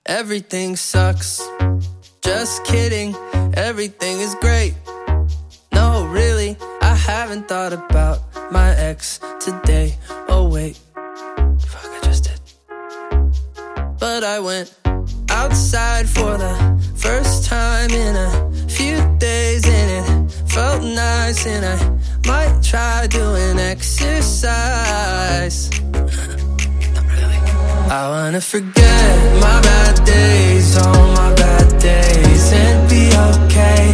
Everything sucks. Just kidding, everything is great. No, really, I haven't thought about my ex today. Oh wait, fuck, I just did. But I went outside for the first time in a few days, and it felt nice, and I might try doing exercise. I wanna forget my bad days, all my bad days, and be okay,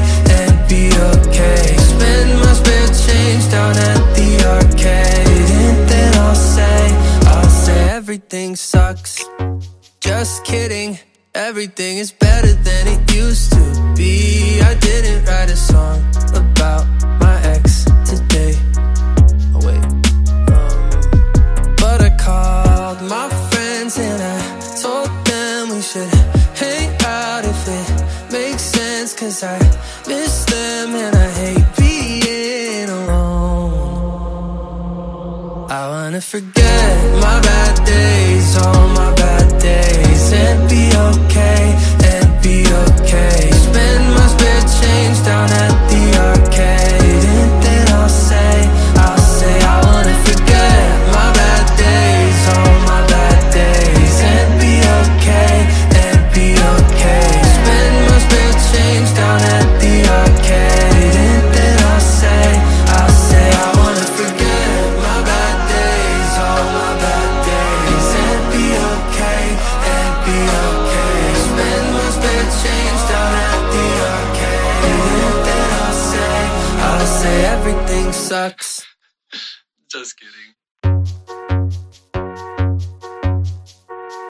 Spend my spare change down at the arcade, and then I'll say everything sucks. Just kidding, everything is better than it used to be. I didn't write a song about my ex today. Oh wait, but I called my friends and I told them we should hang out if it makes sense, 'cause I miss them and I hate being alone. I wanna forget my bad days, all my bad days, and be okay, Spend my spare change down at the arcade, and then I'll say I wanna forget my bad days, all my bad days, and be okay, Spend my spare change down at the arcade, and then I'll say I wanna forget my bad days, all my bad days, and be okay, Spend my spare change down at the arcade, and then I'll say everything sucks.